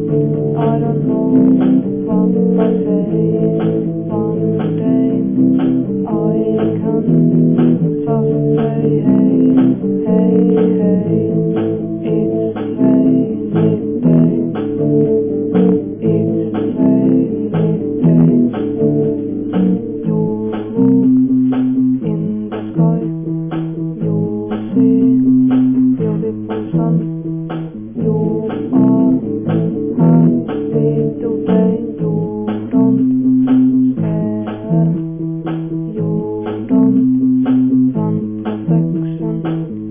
I don't know what I say. One day I can just say hey, hey, hey. It's rainy day. It's rainy day. You look in the sky. You see beautiful sun. You are happy today. You don't care. You don't want protection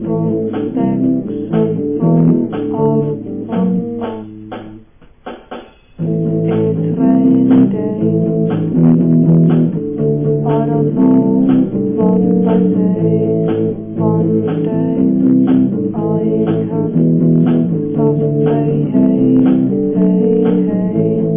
from all of us. It's rainy day. I don't know what I say. One day I can just say hey, hey, hey.